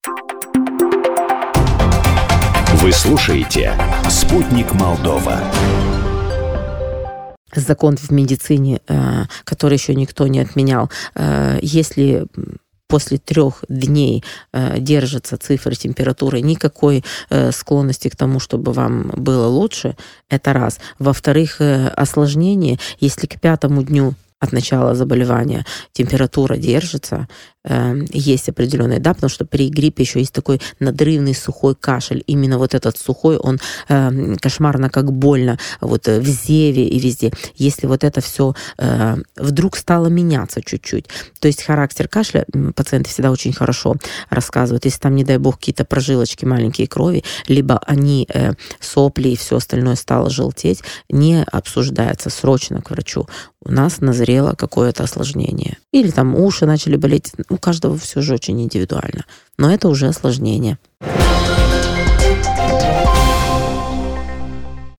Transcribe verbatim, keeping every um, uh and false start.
Вы слушаете «Спутник Молдова». Закон в медицине, который еще никто не отменял, если после трех дней э, держатся цифры температуры, никакой э, склонности к тому, чтобы вам было лучше, это раз. Во-вторых, э, осложнение, если к пятому дню от начала заболевания температура держится, э, есть определенный, да, потому что при гриппе еще есть такой надрывный сухой кашель. Именно вот этот сухой, он э, кошмарно как больно вот в зеве и везде. Если вот это все э, вдруг стало меняться чуть-чуть, то есть характер кашля пациенты всегда очень хорошо рассказывают. Если там, не дай бог, какие-то прожилочки маленькие крови, либо они э, сопли и все остальное стало желтеть, не обсуждается, срочно к врачу. У нас назрело какое-то осложнение. Или там уши начали болеть. У каждого все же очень индивидуально. Но это уже осложнение.